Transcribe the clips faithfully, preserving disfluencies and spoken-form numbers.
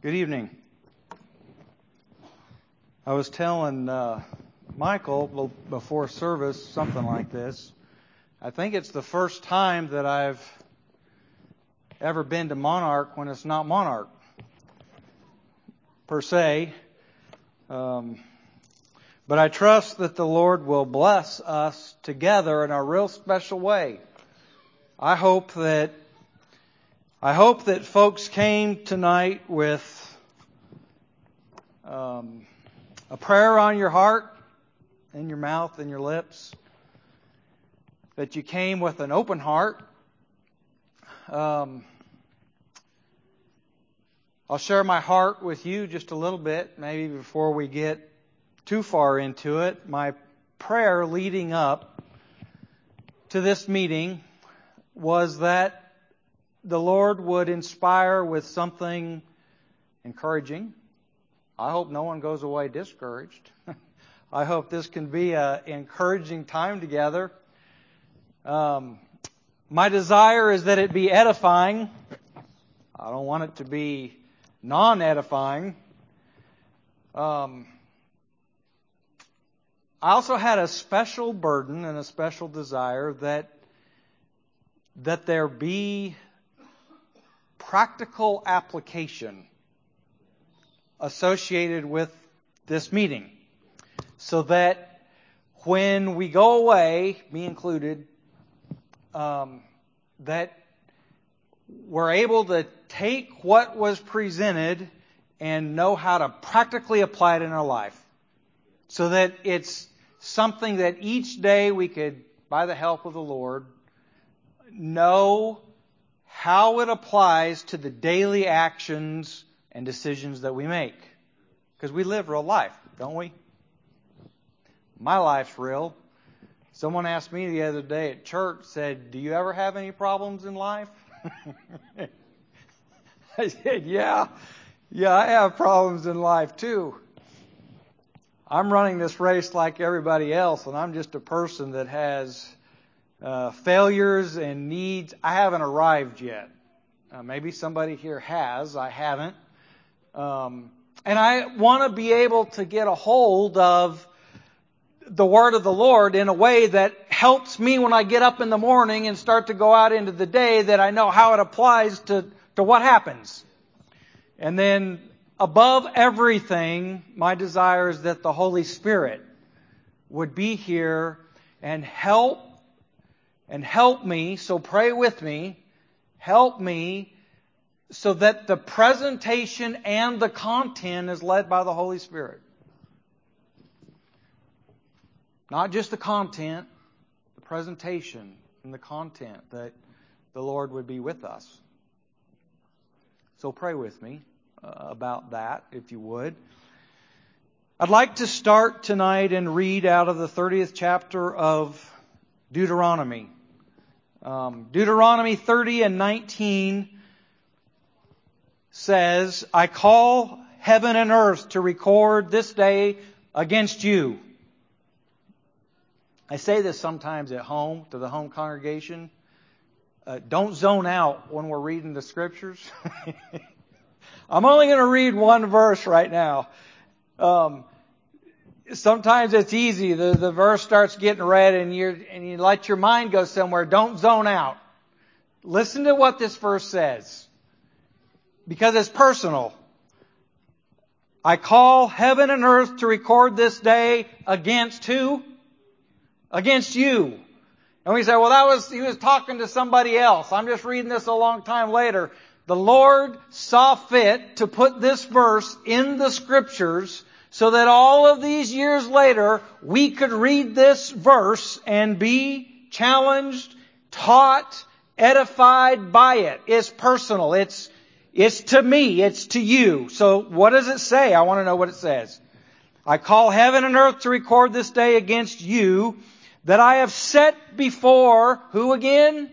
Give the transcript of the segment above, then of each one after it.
Good evening. I was telling uh, Michael before service something like this. I think it's the first time that I've ever been to Monarch when it's not Monarch, per se. Um, but I trust that the Lord will bless us together in a real special way. I hope that I hope that folks came tonight with um, a prayer on your heart, in your mouth, and your lips. That you came with an open heart. Um, I'll share my heart with you just a little bit, maybe before we get too far into it. My prayer leading up to this meeting was that the Lord would inspire with something encouraging. I hope no one goes away discouraged. I hope this can be an encouraging time together. Um, my desire is that it be edifying. I don't want it to be non-edifying. Um, I also had a special burden and a special desire that that there be practical application associated with this meeting, so that when we go away, me included, um, that we're able to take what was presented and know how to practically apply it in our life, so that it's something that each day we could, by the help of the Lord, know how it applies to the daily actions and decisions that we make. Because we live real life, don't we? My life's real. Someone asked me the other day at church, said, "Do you ever have any problems in life?" I said, yeah, yeah, I have problems in life too. I'm running this race like everybody else, and I'm just a person that has uh, failures and needs. I haven't arrived yet. Uh, maybe somebody here has. I haven't. Um, and I want to be able to get a hold of the Word of the Lord in a way that helps me when I get up in the morning and start to go out into the day, that I know how it applies to, to what happens. And then above everything, my desire is that the Holy Spirit would be here and help and help me. So pray with me. Help me so that the presentation and the content is led by the Holy Spirit. Not just the content, the presentation and the content, that the Lord would be with us. So pray with me uh, about that, if you would. I'd like to start tonight and read out of the thirtieth chapter of Deuteronomy. Um, Deuteronomy thirty and nineteen says, "I call heaven and earth to record this day against you." I say this sometimes at home to the home congregation. Uh, don't zone out when we're reading the scriptures. I'm only going to read one verse right now. Um, sometimes it's easy. The, the verse starts getting read and you and you let your mind go somewhere. Don't zone out. Listen to what this verse says, because it's personal. "I call heaven and earth to record this day against" who? Against you. And we say, well, that was, he was talking to somebody else. I'm just reading this a long time later. The Lord saw fit to put this verse in the scriptures so that all of these years later, we could read this verse and be challenged, taught, edified by it. It's personal. It's, it's to me. It's to you. So what does it say? I want to know what it says. "I call heaven and earth to record this day against you, that I have set before," who again?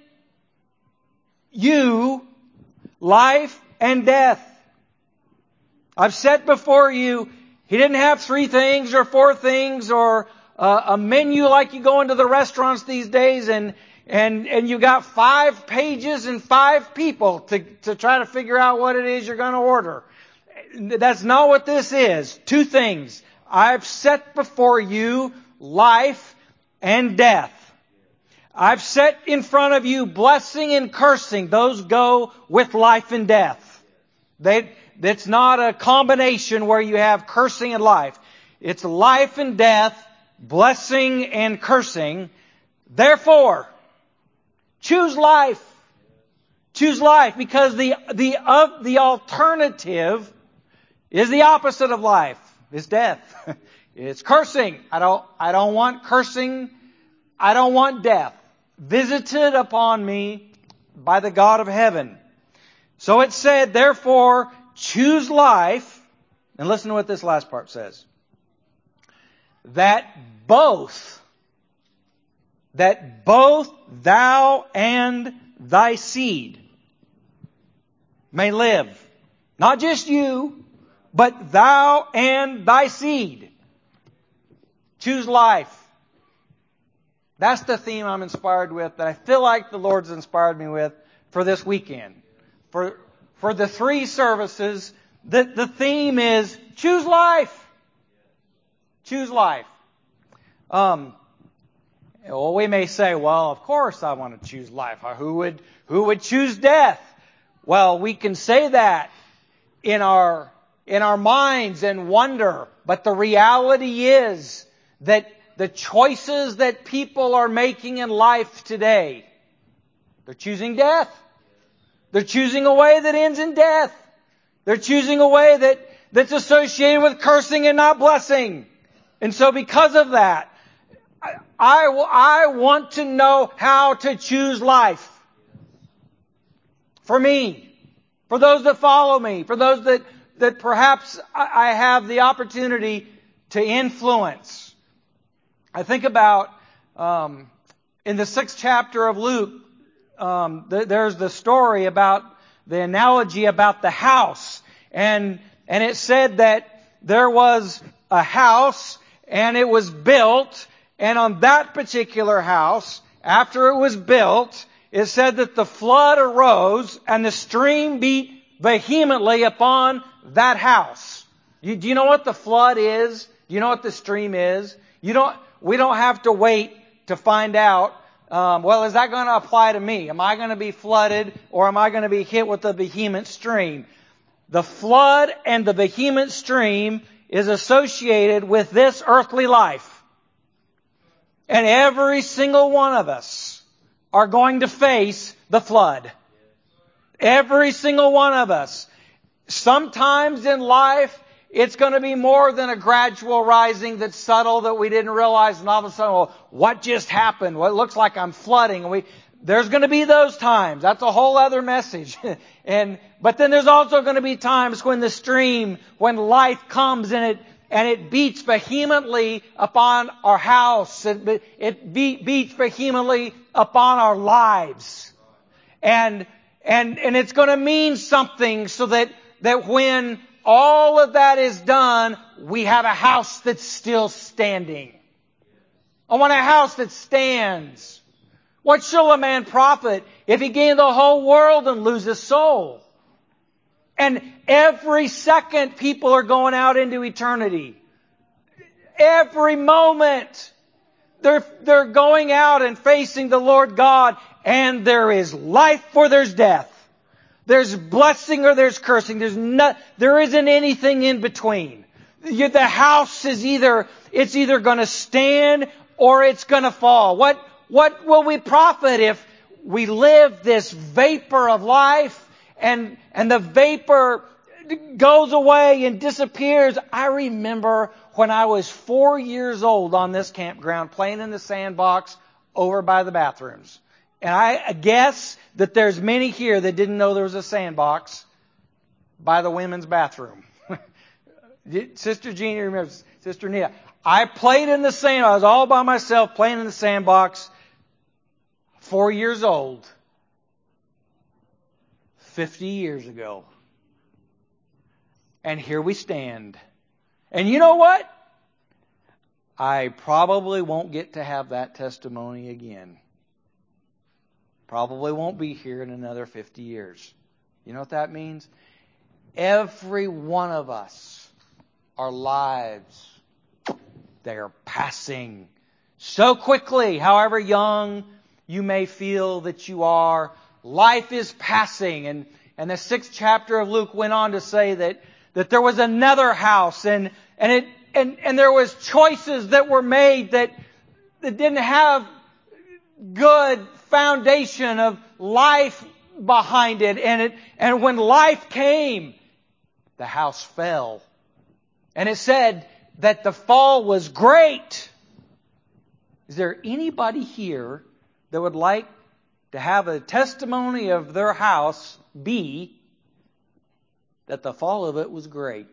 You, "life and death. I've set before you." He didn't have three things or four things or uh, a menu like you go into the restaurants these days and and and you got five pages and five people to, to try to figure out what it is you're going to order. That's not what this is. Two things. I've set before you life and death. I've set in front of you blessing and cursing. Those go with life and death. They, it's not a combination where you have cursing and life. It's life and death, blessing and cursing. Therefore, choose life. Choose life, because the the of the alternative is the opposite of life. It's death. It's cursing. I don't I don't want cursing. I don't want death visited upon me by the God of heaven. So it said, therefore, choose life. And listen to what this last part says. That both, that both thou and thy seed may live. Not just you, but thou and thy seed. Choose life. That's the theme I'm inspired with, that I feel like the Lord's inspired me with for this weekend. For, for the three services, the, the theme is choose life. Choose life. Um, well, we may say, well, of course I want to choose life. Who would, who would choose death? Well, we can say that in our, in our minds and wonder, but the reality is that the choices that people are making in life today, they're choosing death. They're choosing a way that ends in death. They're choosing a way that, that's associated with cursing and not blessing. And so because of that, I, I, I want to know how to choose life. For me, for those that follow me, for those that, that perhaps I have the opportunity to influence. I think about, um, in the sixth chapter of Luke, um, th- there's the story about the analogy about the house. And, and it said that there was a house and it was built, and on that particular house, after it was built, it said that the flood arose and the stream beat vehemently upon that house. You, do you know what the flood is? Do you know what the stream is? You don't. We don't have to wait to find out. Um, well, is that going to apply to me? Am I going to be flooded, or am I going to be hit with the vehement stream? The flood and the vehement stream is associated with this earthly life, and every single one of us are going to face the flood. Every single one of us. Sometimes in life, it's going to be more than a gradual rising that's subtle that we didn't realize, and all of a sudden, well, what just happened? Well, it looks like I'm flooding. We, there's going to be those times. That's a whole other message. and But then there's also going to be times when the stream, when life comes and it and it beats vehemently upon our house. It, it be, beats vehemently upon our lives. And, and, and it's going to mean something so that, that when all of that is done, we have a house that's still standing. I want a house that stands. What shall a man profit if he gain the whole world and lose his soul? And every second people are going out into eternity. Every moment they're, they're going out and facing the Lord God, and there is life or there's death. There's blessing or there's cursing. There's not, there isn't anything in between. You, the house is either, it's either going to stand or it's going to fall. What, what will we profit if we live this vapor of life and, and the vapor goes away and disappears? I remember when I was four years old on this campground playing in the sandbox over by the bathrooms. And I guess that there's many here that didn't know there was a sandbox by the women's bathroom. Sister Jeannie remembers, Sister Nia. I played in the sand. I was all by myself playing in the sandbox. Four years old. Fifty years ago. And here we stand. And you know what? I probably won't get to have that testimony again. Probably won't be here in another fifty years. You know what that means? every one of us, our lives, they are passing so quickly. However young you may feel that you are, life is passing. And, and the sixth chapter of Luke went on to say that, that there was another house and, and it, and, and there was choices that were made that, that didn't have good foundation of life behind it. And it, and when life came, the house fell. And it said that the fall was great. Is there anybody here that would like to have a testimony of their house be that the fall of it was great?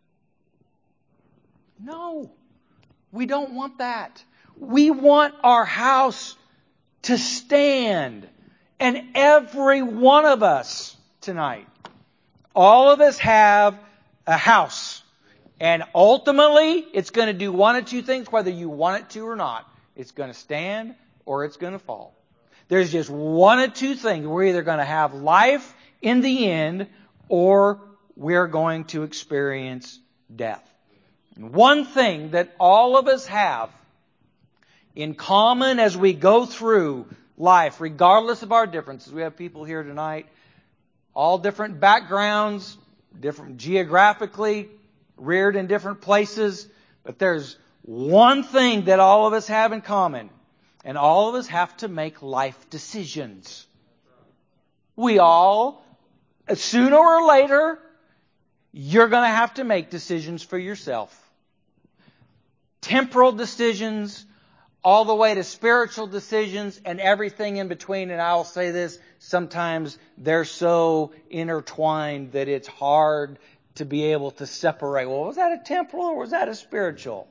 No, we don't want that. We want our house to stand. And every one of us tonight, all of us have a house. And ultimately, it's going to do one of two things, whether you want it to or not. It's going to stand or it's going to fall. There's just one of two things. We're either going to have life in the end or we're going to experience death. And one thing that all of us have in common as we go through life, regardless of our differences. We have people here tonight, all different backgrounds, different geographically, reared in different places. But there's one thing that all of us have in common. And all of us have to make life decisions. We all, sooner or later, you're going to have to make decisions for yourself. Temporal decisions, all the way to spiritual decisions and everything in between. And I'll say this, sometimes they're so intertwined that it's hard to be able to separate. Well, was that a temporal or was that a spiritual?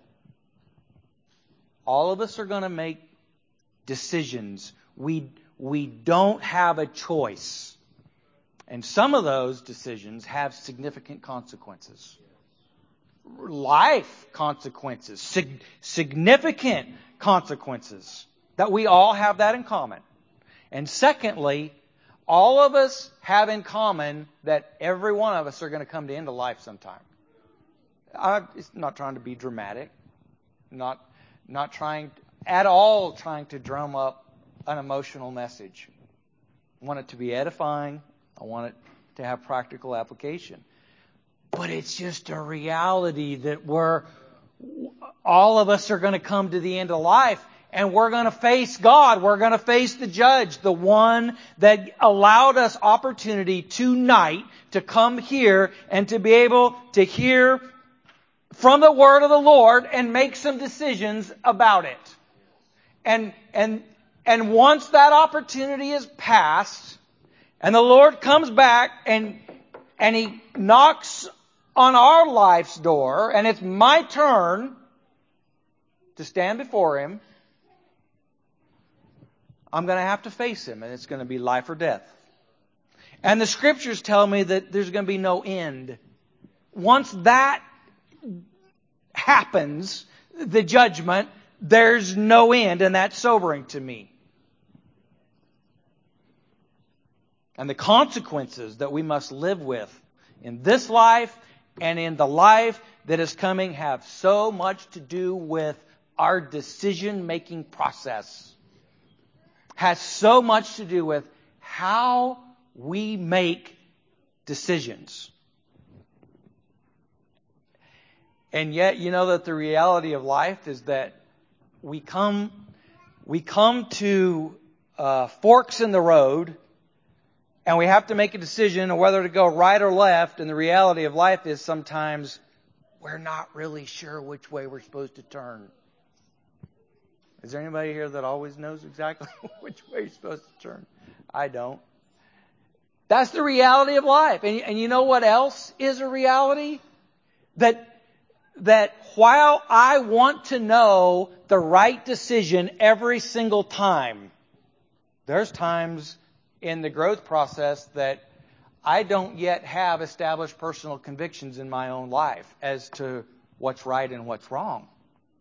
All of us are going to make decisions. We, we don't have a choice. And some of those decisions have significant consequences. Life consequences. Sig- significant consequences. That we all have that in common. And secondly, all of us have in common that every one of us are going to come to the end of life sometime. I'm not trying to be dramatic. Not, not trying at all trying to drum up an emotional message. I want it to be edifying. I want it to have practical application. But it's just a reality that we're, all of us are going to come to the end of life and we're going to face God. We're going to face the judge, the one that allowed us opportunity tonight to come here and to be able to hear from the word of the Lord and make some decisions about it. And, and, and once that opportunity is passed and the Lord comes back and, and He knocks on our life's door and it's my turn to stand before Him, I'm going to have to face Him and it's going to be life or death. And the Scriptures tell me that there's going to be no end. Once that happens, the judgment, there's no end, and that's sobering to me. And the consequences that we must live with in this life and in the life that is coming have so much to do with our decision-making process. Has so much to do with how we make decisions. And yet, you know that the reality of life is that we come, we come to uh, forks in the road, and we have to make a decision on whether to go right or left. And the reality of life is sometimes we're not really sure which way we're supposed to turn. Is there anybody here that always knows exactly which way you're supposed to turn? I don't. That's the reality of life. And, and you know what else is a reality? That that while I want to know the right decision every single time, there's times in the growth process that I don't yet have established personal convictions in my own life as to what's right and what's wrong.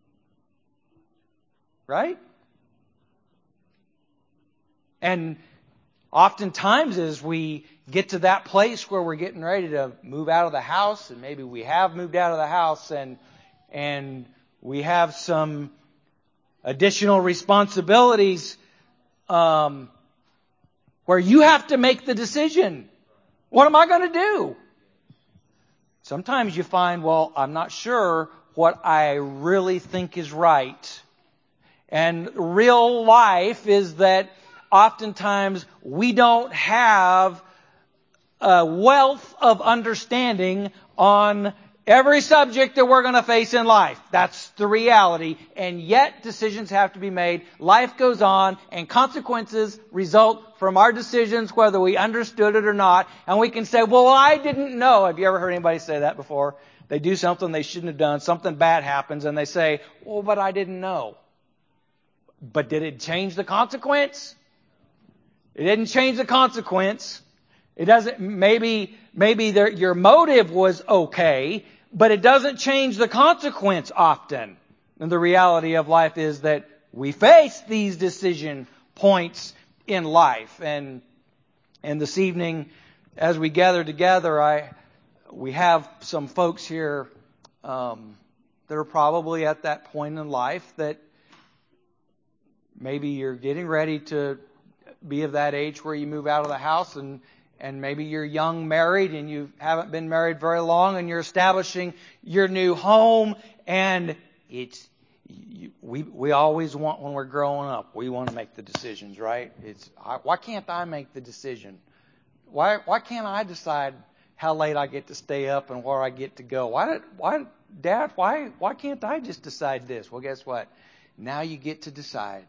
Right? And oftentimes as we get to that place where we're getting ready to move out of the house, and maybe we have moved out of the house, and and we have some additional responsibilities um, where you have to make the decision. What am I going to do? Sometimes you find, well, I'm not sure what I really think is right. And real life is that oftentimes we don't have a wealth of understanding on every subject that we're going to face in life. That's the reality. And yet decisions have to be made. Life goes on, and consequences result from our decisions, whether we understood it or not. And we can say, well, I didn't know. Have you ever heard anybody say that before? They do something they shouldn't have done. Something bad happens, and they say, well, but I didn't know. But did it change the consequence? It didn't change the consequence. It doesn't, maybe, maybe there, your motive was okay, but it doesn't change the consequence often. And the reality of life is that we face these decision points in life. And, and this evening, as we gather together, I, we have some folks here, um, that are probably at that point in life that maybe you're getting ready to be of that age where you move out of the house, and And maybe you're young married and you haven't been married very long, and you're establishing your new home. And it's, we, we always want, when we're growing up, we want to make the decisions, right? It's, why can't I make the decision? Why, why can't I decide how late I get to stay up and where I get to go? Why did, why, Dad, why, why can't I just decide this? Well, guess what? Now you get to decide.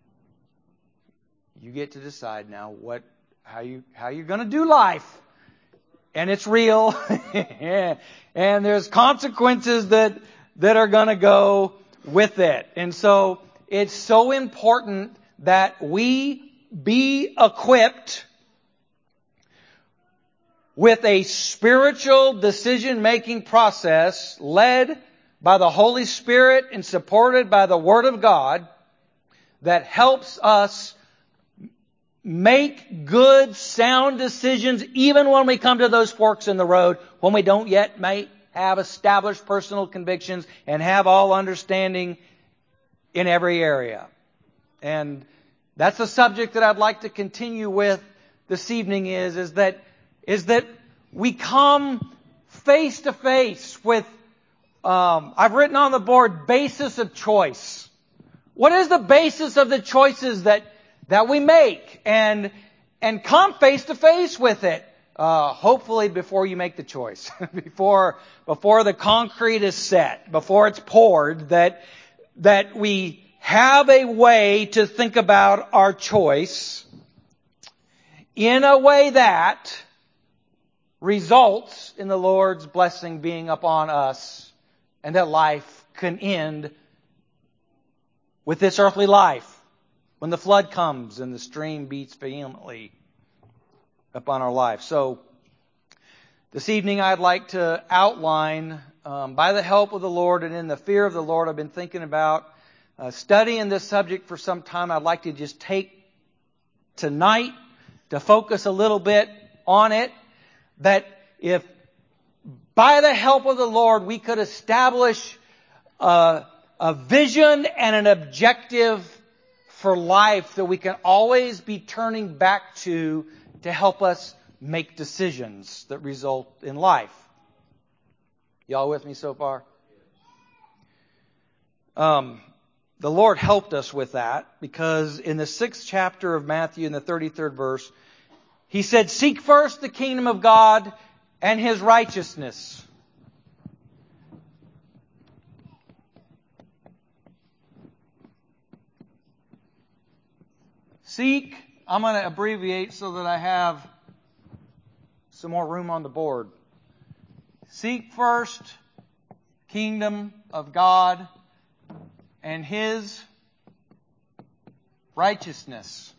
You get to decide now what, how you, how you're going to do life. And it's real. And there's consequences that, that are going to go with it. And so it's so important that we be equipped with a spiritual decision-making process led by the Holy Spirit and supported by the Word of God that helps us make good, sound decisions even when we come to those forks in the road, when we don't yet may have established personal convictions and have all understanding in every area. And that's a subject that I'd like to continue with this evening is, is that, is that we come face to face with, um, I've written on the board, basis of choice. What is the basis of the choices that that we make, and and come face to face with it. Uh, hopefully before you make the choice, before before the concrete is set, before it's poured, that that we have a way to think about our choice in a way that results in the Lord's blessing being upon us, and that life can end with this earthly life. When the flood comes and the stream beats vehemently upon our life. So, this evening I'd like to outline, um, by the help of the Lord and in the fear of the Lord, I've been thinking about uh, studying this subject for some time. I'd like to just take tonight to focus a little bit on it. That if by the help of the Lord we could establish a, a vision and an objective for life that we can always be turning back to to help us make decisions that result in life. Y'all with me so far? Um, the Lord helped us with that, because in the sixth chapter of Matthew, in the thirty-third verse, He said, "Seek first the kingdom of God and His righteousness." Seek, I'm going to abbreviate so that I have some more room on the board. Seek first kingdom of God and His righteousness.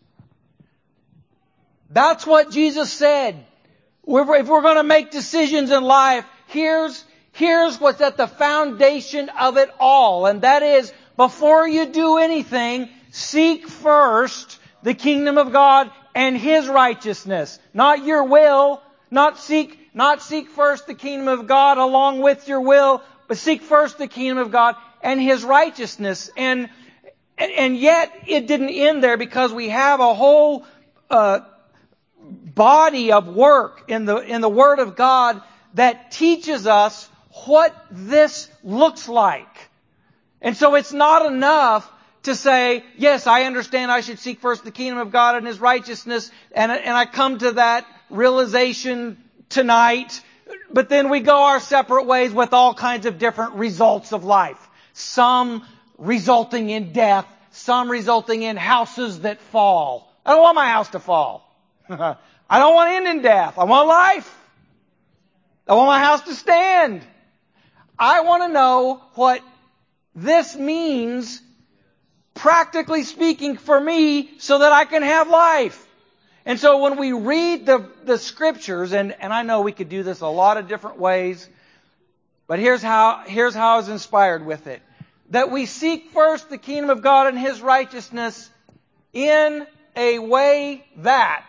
That's what Jesus said. If we're going to make decisions in life, here's, here's what's at the foundation of it all. And that is, before you do anything, seek first the kingdom of God and His righteousness. Not your will, not seek, not seek first the kingdom of God along with your will, but seek first the kingdom of God and His righteousness. And, and yet it didn't end there, because we have a whole, uh, body of work in the, in the Word of God that teaches us what this looks like. And so it's not enough to say, yes, I understand I should seek first the kingdom of God and His righteousness, and, and I come to that realization tonight, but then we go our separate ways with all kinds of different results of life. Some resulting in death, some resulting in houses that fall. I don't want my house to fall. I don't want to end in death. I want life. I want my house to stand. I want to know what this means, practically speaking, for me, so that I can have life. And so when we read the, the Scriptures, and, and I know we could do this a lot of different ways, but here's how, here's how I was inspired with it. That we seek first the kingdom of God and His righteousness in a way that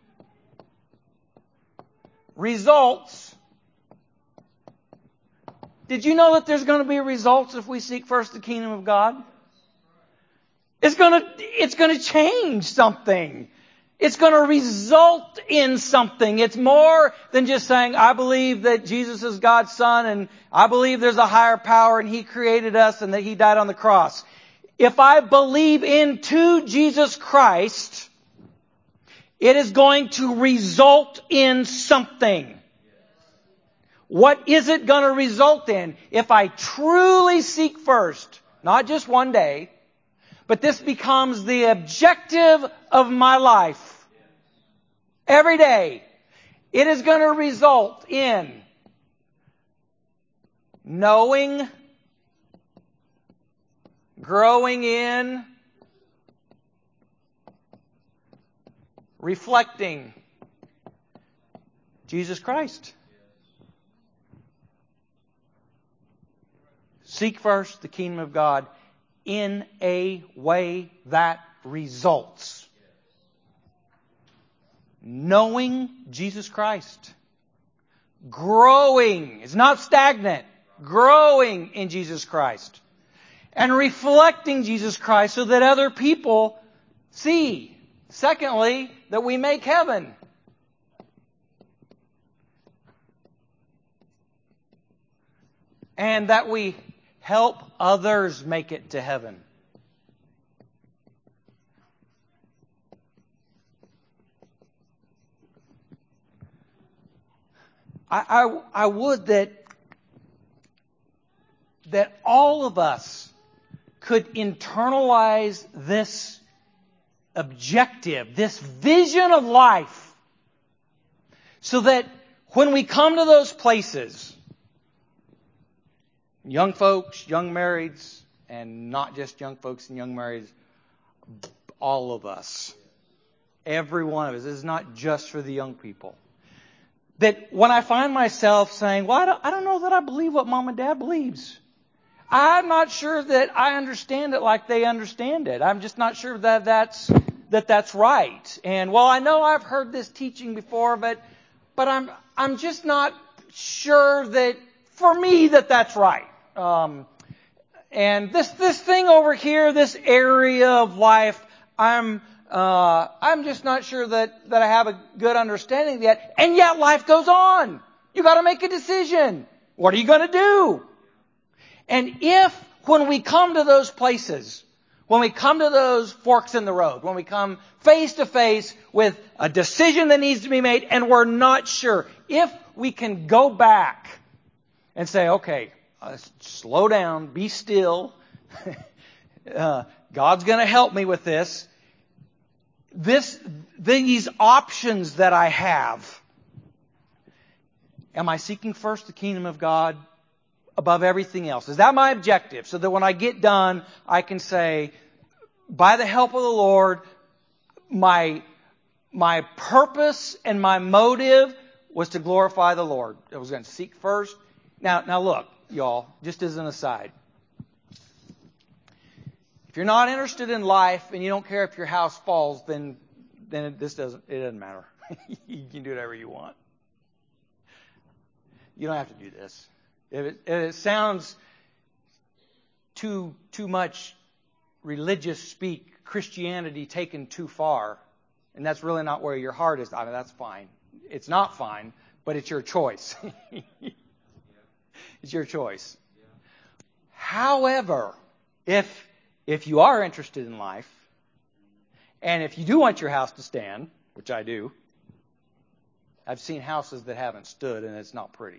results. Did you know that there's going to be results if we seek first the kingdom of God? It's going to, it's going to change something. It's going to result in something. It's more than just saying, I believe that Jesus is God's Son, and I believe there's a higher power and He created us and that He died on the cross. If I believe into Jesus Christ, it is going to result in something. What is it going to result in? If I truly seek first, not just one day, but this becomes the objective of my life. Every day, it is going to result in knowing, growing in, reflecting Jesus Christ. Seek first the kingdom of God in a way that results. Knowing Jesus Christ. Growing. It's not stagnant. Growing in Jesus Christ. And reflecting Jesus Christ so that other people see. Secondly, that we make heaven. And that we help others make it to heaven. I, I, I would that, that all of us could internalize this objective, this vision of life, so that when we come to those places, young folks, young marrieds, and not just young folks and young marrieds, all of us, every one of us, this is not just for the young people. That when I find myself saying, well, I don't, I don't know that I believe what mom and dad believes. I'm not sure that I understand it like they understand it. I'm just not sure that that's, that that's right. And well, I know I've heard this teaching before, but, but I'm, I'm just not sure that for me that that's right. Um, and this, this thing over here, this area of life, I'm, uh, I'm just not sure that, that I have a good understanding yet. And yet life goes on. You gotta make a decision. What are you gonna do? And if, when we come to those places, when we come to those forks in the road, when we come face to face with a decision that needs to be made and we're not sure, if we can go back and say, okay, uh, slow down, be still, uh, God's going to help me with this. This, these options that I have, am I seeking first the kingdom of God above everything else? Is that my objective? So that when I get done, I can say, by the help of the Lord, my, my purpose and my motive was to glorify the Lord. I was going to seek first. Now, now look, y'all, just as an aside. If you're not interested in life and you don't care if your house falls, then, then it, this doesn't, it doesn't matter. You can do whatever you want. You don't have to do this. If it, if it sounds too too much religious speak, Christianity taken too far, and that's really not where your heart is, I mean, that's fine. It's not fine, but it's your choice. It's your choice. However, if if you are interested in life, and if you do want your house to stand, which I do, I've seen houses that haven't stood, and it's not pretty.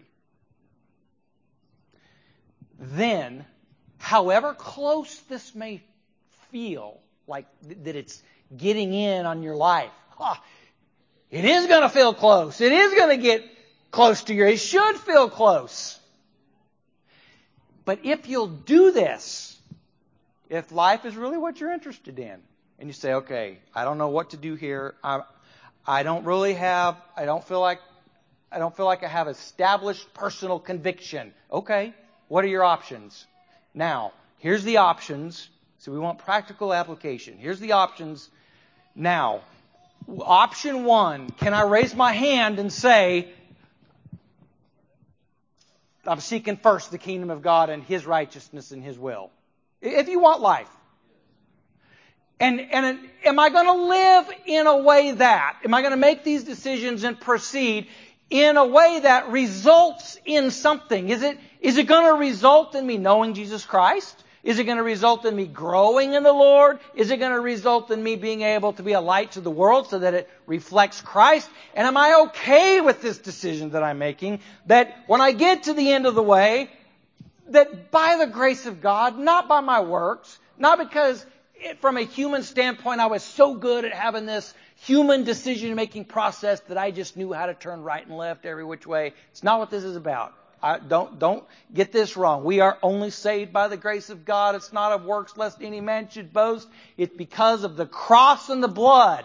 Then, however close this may feel, like th- that it's getting in on your life, ah, it is going to feel close. It is going to get close to your, it should feel close. But if you'll do this, if life is really what you're interested in, and you say, okay, I don't know what to do here. I, I don't really have, I don't feel like, I don't feel like I have established personal conviction. Okay, what are your options? Now, here's the options. So we want practical application. Here's the options. Now, option one, can I raise my hand and say, I'm seeking first the kingdom of God and His righteousness and His will? If you want life. And, and am I going to live in a way that, am I going to make these decisions and proceed in a way that results in something? Is it, is it going to result in me knowing Jesus Christ? Is it going to result in me growing in the Lord? Is it going to result in me being able to be a light to the world so that it reflects Christ? And am I okay with this decision that I'm making? That when I get to the end of the way, that by the grace of God, not by my works, not because it, from a human standpoint I was so good at having this human decision-making process that I just knew how to turn right and left every which way. It's not what this is about. I, don't don't get this wrong. We are only saved by the grace of God. It's not of works, lest any man should boast. It's because of the cross and the blood.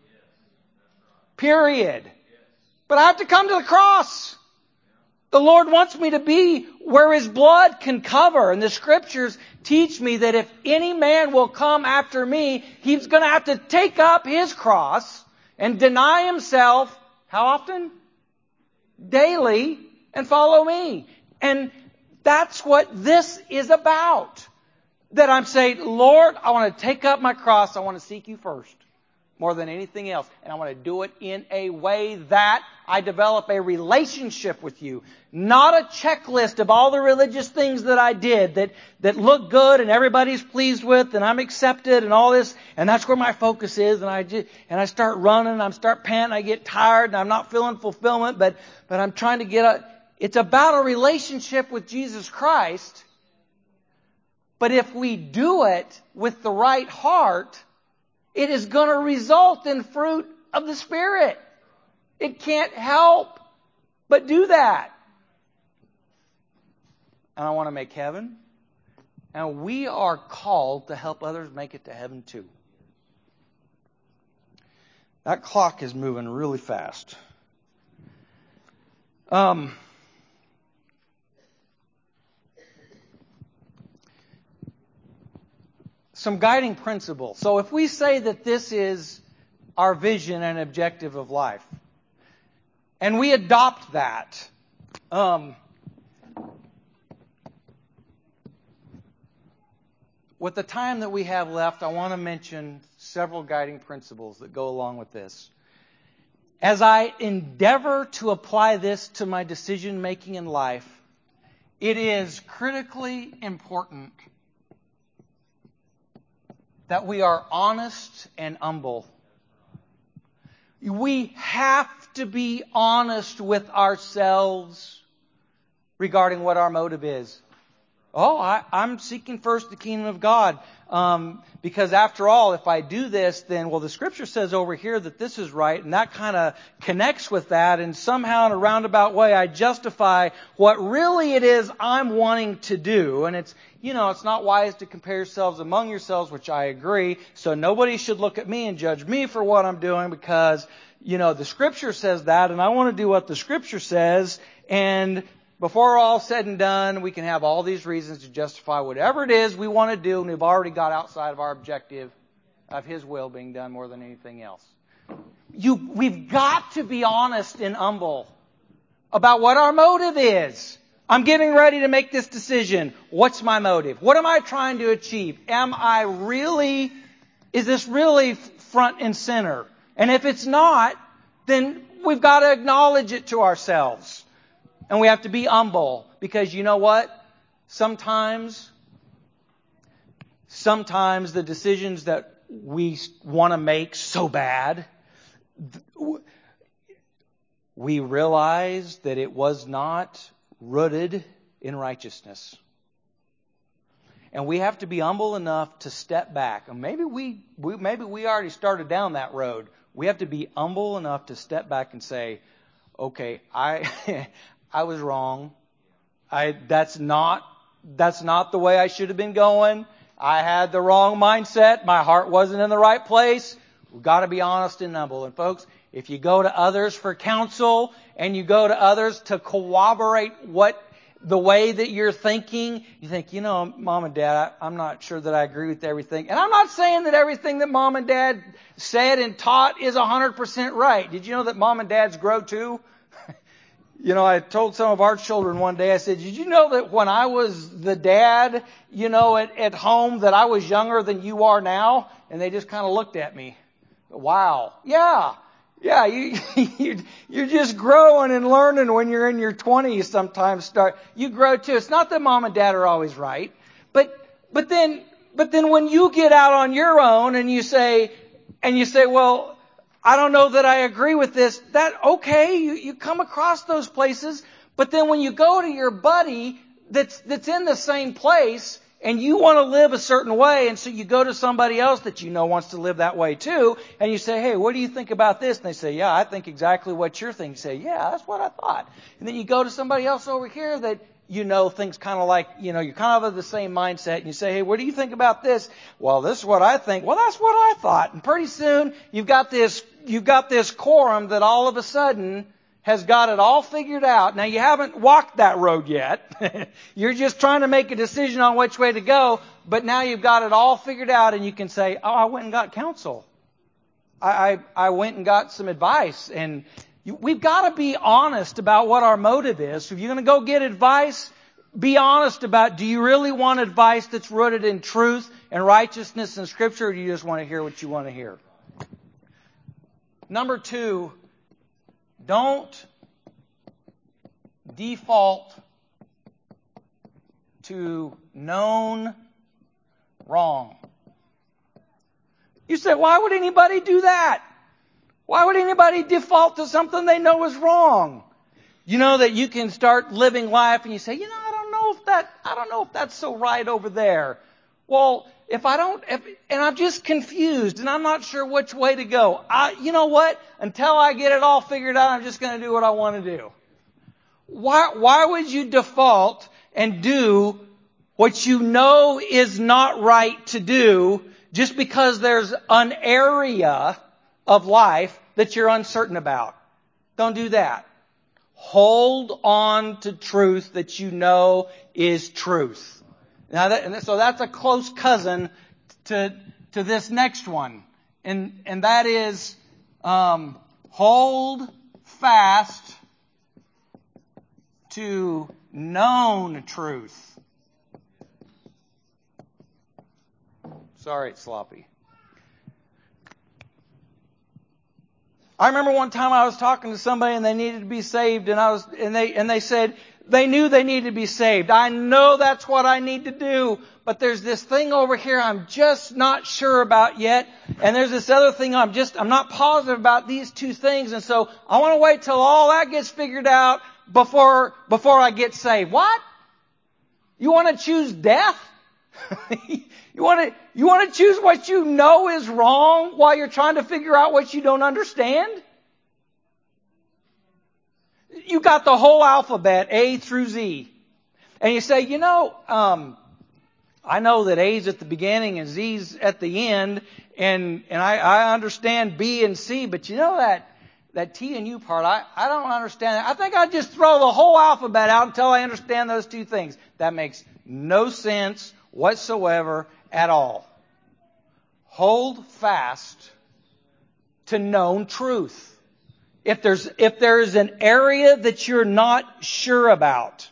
Period. But I have to come to the cross. The Lord wants me to be where His blood can cover. And the Scriptures teach me that if any man will come after me, he's going to have to take up his cross and deny himself, how often? Daily, and follow me. And that's what this is about. That I'm saying, Lord, I want to take up my cross. I want to seek You first. More than anything else. And I want to do it in a way that I develop a relationship with You. Not a checklist of all the religious things that I did that, that look good and everybody's pleased with and I'm accepted and all this. And that's where my focus is. And I just, and I start running and I start panting. I get tired and I'm not feeling fulfillment. But, but I'm trying to get a, it's about a relationship with Jesus Christ. But if we do it with the right heart, it is going to result in fruit of the Spirit. It can't help but do that. And I want to make heaven. And we are called to help others make it to heaven too. That clock is moving really fast. Um, some guiding principles. So if we say that this is our vision and objective of life, and we adopt that, um, with the time that we have left, I want to mention several guiding principles that go along with this. As I endeavor to apply this to my decision making in life, it is critically important that we are honest and humble. We have to be honest with ourselves regarding what our motive is. Oh, I, I'm seeking first the kingdom of God. Um, because after all, if I do this, then, well, the Scripture says over here that this is right, and that kind of connects with that, and somehow in a roundabout way I justify what really it is I'm wanting to do. And it's, you know, it's not wise to compare yourselves among yourselves, which I agree. So nobody should look at me and judge me for what I'm doing because, you know, the Scripture says that, and I want to do what the Scripture says, and before all said and done, we can have all these reasons to justify whatever it is we want to do, and we've already got outside of our objective of His will being done more than anything else. You, we've got to be honest and humble about what our motive is. I'm getting ready to make this decision. What's my motive? What am I trying to achieve? Am I really, is this really front and center? And if it's not, then we've got to acknowledge it to ourselves. And we have to be humble, because you know what? Sometimes, sometimes the decisions that we want to make so bad, we realize that it was not rooted in righteousness. And we have to be humble enough to step back. And maybe we, we maybe we already started down that road. We have to be humble enough to step back and say, okay, I I was wrong. I that's not that's not the way I should have been going. I had the wrong mindset. My heart wasn't in the right place. We've got to be honest and humble. And folks, if you go to others for counsel and you go to others to corroborate what the way that you're thinking, you think, you know, Mom and Dad, I, I'm not sure that I agree with everything. And I'm not saying that everything that Mom and Dad said and taught is one hundred percent right. Did you know that Mom and Dads grow too? You know, I told some of our children one day, I said, did you know that when I was the dad, you know, at, at home, that I was younger than you are now? And they just kind of looked at me. Wow. Yeah. Yeah. You, you, you're just growing and learning when you're in your twenties sometimes. Start, you grow too. It's not that Mom and Dad are always right. But, but then, but then when you get out on your own and you say, and you say, well, I don't know that I agree with this. That, okay, you, you come across those places. But then when you go to your buddy that's, that's in the same place and you want to live a certain way, and so you go to somebody else that you know wants to live that way too, and you say, hey, what do you think about this? And they say, yeah, I think exactly what you're thinking. You say, yeah, that's what I thought. And then you go to somebody else over here that you know thinks kind of like, you know, you're kind of of the same mindset, and you say, hey, what do you think about this? Well, this is what I think. Well, that's what I thought. And pretty soon you've got this You've got this quorum that all of a sudden has got it all figured out. Now, you haven't walked that road yet. You're just trying to make a decision on which way to go. But now you've got it all figured out, and you can say, oh, I went and got counsel. I, I, I went and got some advice. And you, we've got to be honest about what our motive is. So if you're going to go get advice, be honest about, do you really want advice that's rooted in truth and righteousness and Scripture, or do you just want to hear what you want to hear? Number two, don't default to known wrong. You say, why would anybody do that? Why would anybody default to something they know is wrong? You know that you can start living life and you say, you know, I don't know if that, I don't know if that's so right over there. Well, if I don't, if, and I'm just confused and I'm not sure which way to go. I, you know what? Until I get it all figured out, I'm just going to do what I want to do. Why, why would you default and do what you know is not right to do just because there's an area of life that you're uncertain about? Don't do that. Hold on to truth that you know is truth. Now, that, and so that's a close cousin to to this next one, and and that is um, hold fast to known truth. Sorry, it's sloppy. I remember one time I was talking to somebody and they needed to be saved, and I was and they and they said. They knew they needed to be saved. I know that's what I need to do, but there's this thing over here I'm just not sure about yet, and there's this other thing I'm just, I'm not positive about these two things, and so I want to wait till all that gets figured out before, before I get saved. What? You want to choose death? you want to, you want to choose what you know is wrong while you're trying to figure out what you don't understand? You got the whole alphabet, A through Z. And you say, you know, um, I know that A's at the beginning and Z's at the end, and, and I, I understand B and C, but you know that, that T and U part, I, I don't understand that. I think I'd just throw the whole alphabet out until I understand those two things. That makes no sense whatsoever at all. Hold fast to known truth. If there's, if there's an area that you're not sure about,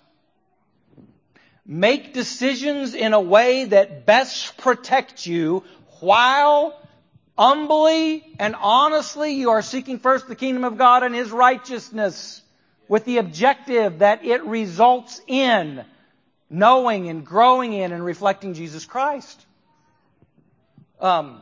make decisions in a way that best protects you while humbly and honestly you are seeking first the kingdom of God and His righteousness with the objective that it results in knowing and growing in and reflecting Jesus Christ. Um,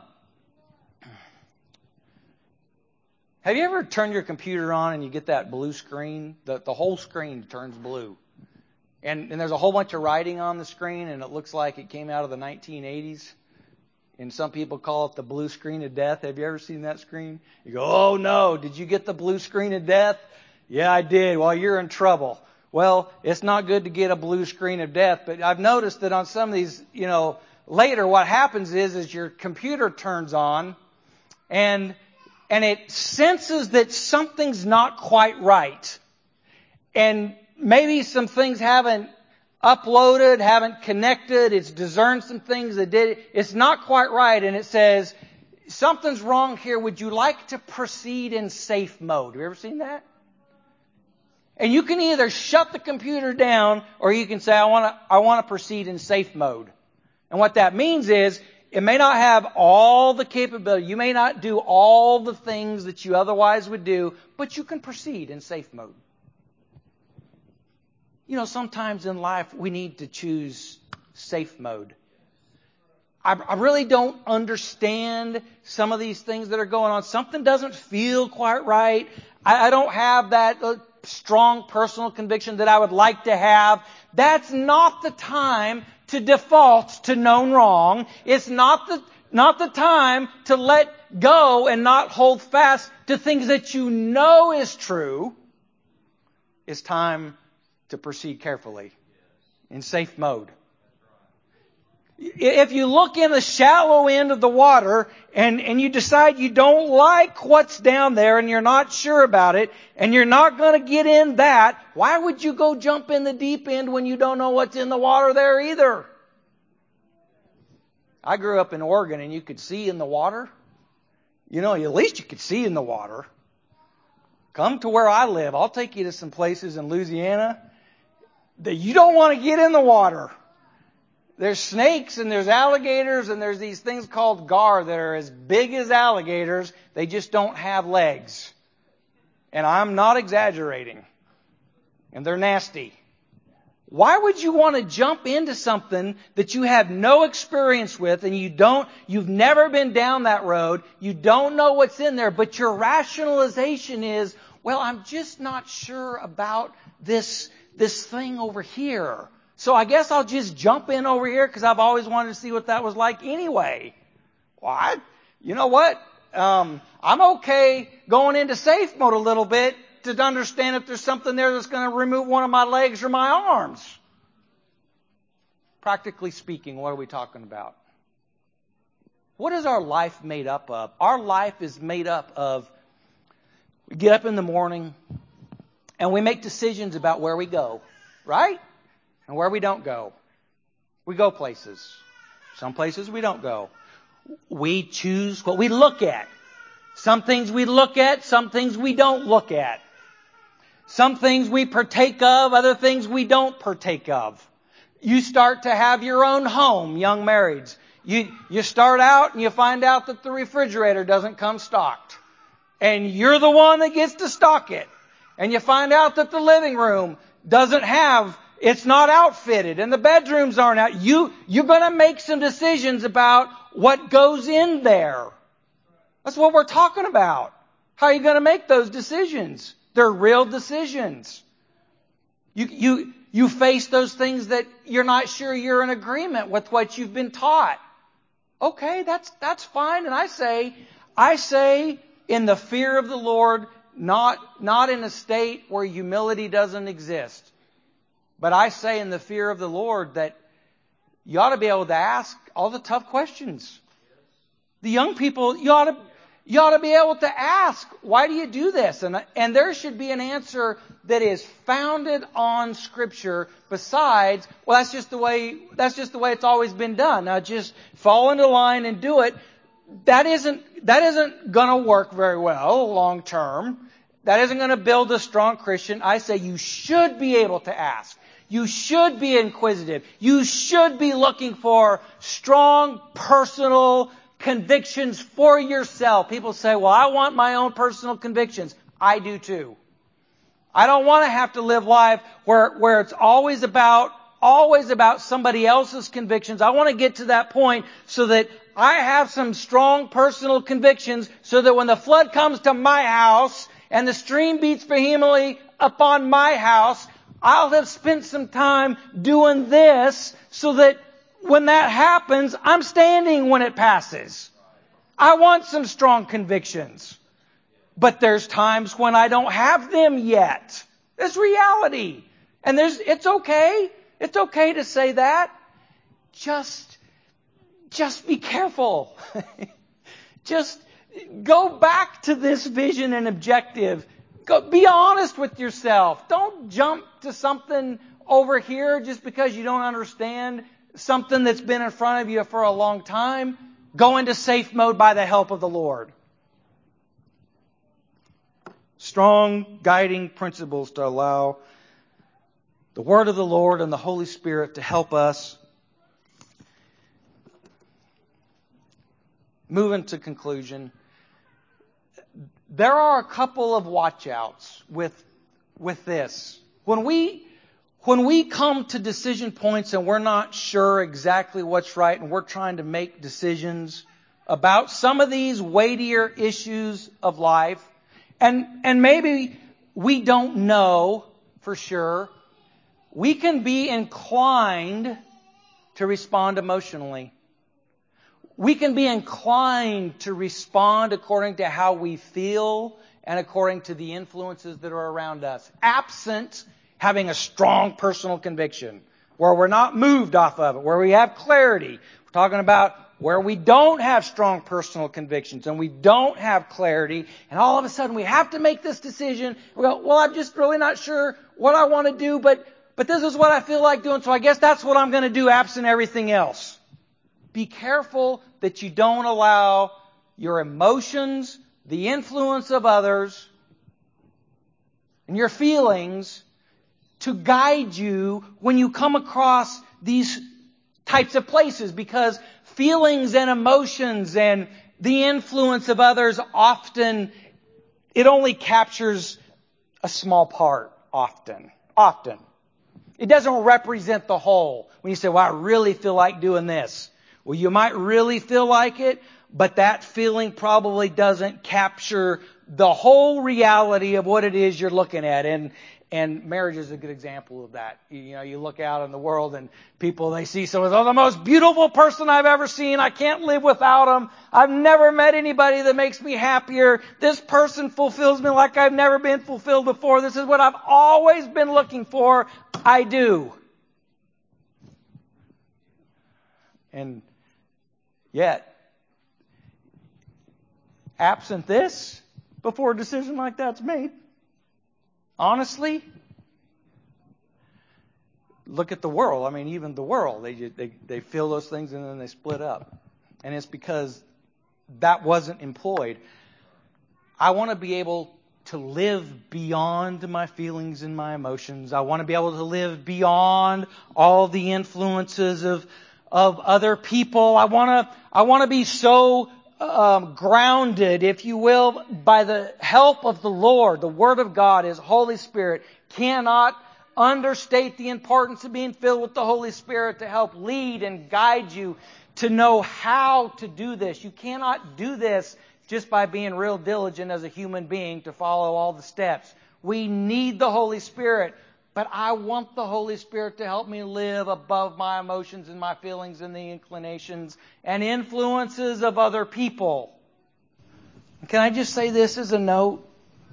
have you ever turned your computer on and you get that blue screen? The, the whole screen turns blue. And, and there's a whole bunch of writing on the screen and it looks like it came out of the nineteen eighties. And some people call it the blue screen of death. Have you ever seen that screen? You go, oh no, did you get the blue screen of death? Yeah, I did. Well, you're in trouble. Well, it's not good to get a blue screen of death, but I've noticed that on some of these, you know, later what happens is, is your computer turns on and, and it senses that something's not quite right. And maybe some things haven't uploaded, haven't connected, it's discerned some things that did, it's not quite right, and it says, something's wrong here, would you like to proceed in safe mode? Have you ever seen that? And you can either shut the computer down, or you can say, I want to, I want to proceed in safe mode. And what that means is, it may not have all the capability, you may not do all the things that you otherwise would do, but you can proceed in safe mode. You know, sometimes in life we need to choose safe mode. I, I really don't understand some of these things that are going on. Something doesn't feel quite right. I, I don't have that uh, strong personal conviction that I would like to have. That's not the time to default to known wrong. It's not the, not the time to let go and not hold fast to things that you know is true. It's time to proceed carefully in safe mode. If you look in the shallow end of the water and, and you decide you don't like what's down there and you're not sure about it and you're not going to get in that, why would you go jump in the deep end when you don't know what's in the water there either? I grew up in Oregon and you could see in the water. You know, at least you could see in the water. Come to where I live. I'll take you to some places in Louisiana that you don't want to get in the water. There's snakes and there's alligators and there's these things called gar that are as big as alligators. They just don't have legs. And I'm not exaggerating. And they're nasty. Why would you want to jump into something that you have no experience with and you don't, you've never been down that road, you don't know what's in there, but your rationalization is, well, I'm just not sure about this this thing over here. So I guess I'll just jump in over here because I've always wanted to see what that was like anyway. Well, I, you know what? Um, I'm okay going into safe mode a little bit to understand if there's something there that's going to remove one of my legs or my arms. Practically speaking, what are we talking about? What is our life made up of? Our life is made up of, we get up in the morning, and we make decisions about where we go, right? And where we don't go. We go places. Some places we don't go. We choose what we look at. Some things we look at, some things we don't look at. Some things we partake of, other things we don't partake of. You start to have your own home, young marrieds. You, you start out and you find out that the refrigerator doesn't come stocked. And you're the one that gets to stock it. And you find out that the living room doesn't have, it's not outfitted and the bedrooms aren't out. You, you're going to make some decisions about what goes in there. That's what we're talking about. How are you going to make those decisions? They're real decisions. You, you, you face those things that you're not sure you're in agreement with what you've been taught. Okay, that's, that's fine. And I say, I say in the fear of the Lord, Not, not in a state where humility doesn't exist. But I say in the fear of the Lord that you ought to be able to ask all the tough questions. The young people, you ought to, you ought to be able to ask, why do you do this? And, and there should be an answer that is founded on Scripture besides, well, that's just the way, that's just the way it's always been done. Now just fall into line and do it. that isn't, that isn't going to work very well long term. That isn't going to build a strong Christian. I say you should be able to ask. You should be inquisitive. You should be looking for strong personal convictions for yourself. People say, well, I want my own personal convictions. I do too. I don't want to have to live life where, where it's always about, always about somebody else's convictions. I want to get to that point so that I have some strong personal convictions so that when the flood comes to my house and the stream beats vehemently upon my house, I'll have spent some time doing this so that when that happens, I'm standing when it passes. I want some strong convictions. But there's times when I don't have them yet. There's reality. And there's, it's okay. It's okay to say that. Just, just be careful. Just go back to this vision and objective. Go, be honest with yourself. Don't jump to something over here just because you don't understand something that's been in front of you for a long time. Go into safe mode by the help of the Lord. Strong guiding principles to allow the Word of the Lord and the Holy Spirit to help us. Moving to conclusion. There are a couple of watch-outs with, with this. When we, when we come to decision points and we're not sure exactly what's right and we're trying to make decisions about some of these weightier issues of life, and, and maybe we don't know for sure, we can be inclined to respond emotionally. We can be inclined to respond according to how we feel and according to the influences that are around us, absent having a strong personal conviction, where we're not moved off of it, where we have clarity. We're talking about where we don't have strong personal convictions and we don't have clarity, and all of a sudden we have to make this decision. We go, well, I'm just really not sure what I want to do, but, but this is what I feel like doing, so I guess that's what I'm going to do absent everything else. Be careful that you don't allow your emotions, the influence of others, and your feelings to guide you when you come across these types of places, because feelings and emotions and the influence of others often, it only captures a small part often. Often. It doesn't represent the whole. When you say, well, I really feel like doing this. Well, you might really feel like it, but that feeling probably doesn't capture the whole reality of what it is you're looking at. And and marriage is a good example of that. You, you know, you look out in the world and people, they see someone, oh, the most beautiful person I've ever seen. I can't live without them. I've never met anybody that makes me happier. This person fulfills me like I've never been fulfilled before. This is what I've always been looking for. I do. And yet, absent this, before a decision like that's made, honestly, look at the world. I mean, even the world, they, they they feel those things and then they split up. And it's because that wasn't employed. I want to be able to live beyond my feelings and my emotions. I want to be able to live beyond all the influences of of other people. I want to I want to be so um, grounded, if you will, by the help of the Lord. The Word of God, His Holy Spirit, cannot understate the importance of being filled with the Holy Spirit to help lead and guide you to know how to do this. You cannot do this just by being real diligent as a human being to follow all the steps. We need the Holy Spirit. But I want the Holy Spirit to help me live above my emotions and my feelings and the inclinations and influences of other people. Can I just say this as a note?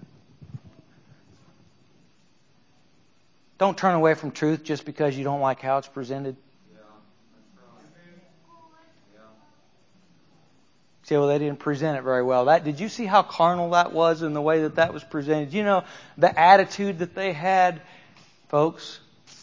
Don't turn away from truth just because you don't like how it's presented. Say, well, they didn't present it very well. That, did you see how carnal that was in the way that that was presented? You know, the attitude that they had. Folks,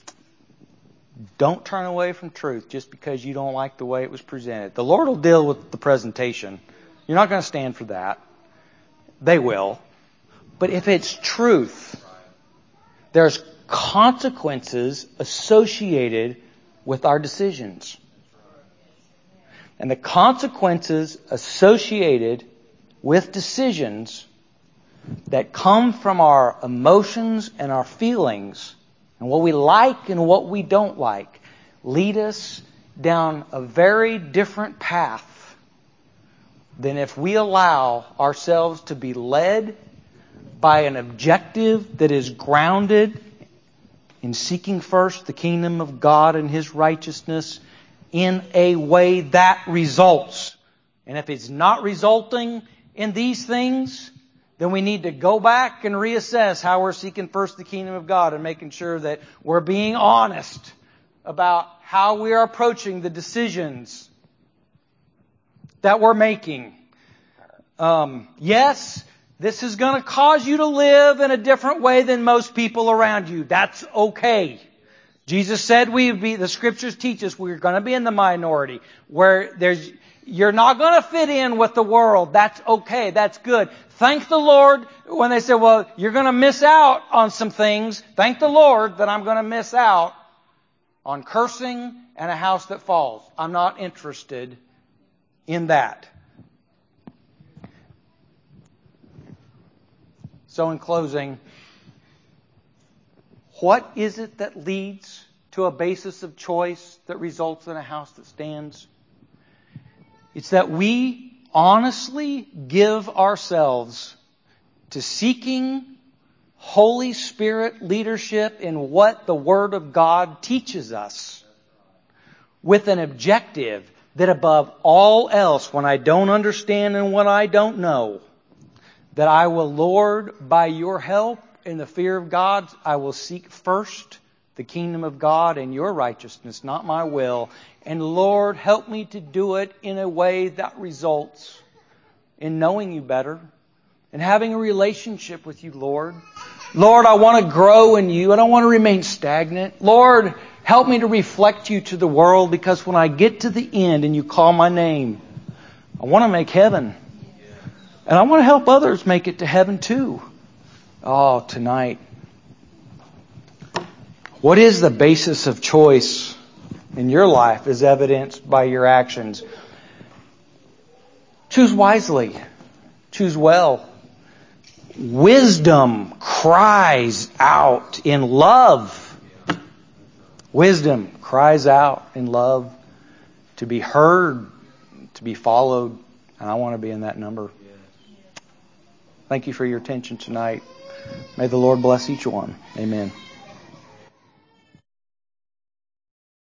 don't turn away from truth just because you don't like the way it was presented. The Lord will deal with the presentation. You're not going to stand for that. They will. But if it's truth, there's consequences associated with our decisions. And the consequences associated with decisions that come from our emotions and our feelings and what we like and what we don't like lead us down a very different path than if we allow ourselves to be led by an objective that is grounded in seeking first the kingdom of God and His righteousness in a way that results. And if it's not resulting in these things, then we need to go back and reassess how we're seeking first the kingdom of God and making sure that we're being honest about how we are approaching the decisions that we're making. Um, yes, this is going to cause you to live in a different way than most people around you. That's okay. Jesus said we would be, the Scriptures teach us we're going to be in the minority where there's, you're not going to fit in with the world. That's okay. That's good. Thank the Lord when they say, well, you're going to miss out on some things. Thank the Lord that I'm going to miss out on cursing and a house that falls. I'm not interested in that. So in closing, what is it that leads to a basis of choice that results in a house that stands? It's that we honestly give ourselves to seeking Holy Spirit leadership in what the Word of God teaches us, with an objective that above all else, when I don't understand and when I don't know, that I will, Lord, by your help in the fear of God, I will seek first the kingdom of God and your righteousness, not my will. And Lord, help me to do it in a way that results in knowing you better and having a relationship with you, Lord. Lord, I want to grow in you. I don't want to remain stagnant. Lord, help me to reflect you to the world, because when I get to the end and you call my name, I want to make heaven. And I want to help others make it to heaven too. Oh, tonight. What is the basis of choice in your life as evidenced by your actions? Choose wisely. Choose well. Wisdom cries out in love. Wisdom cries out in love to be heard, to be followed. And I want to be in that number. Thank you for your attention tonight. May the Lord bless each one. Amen.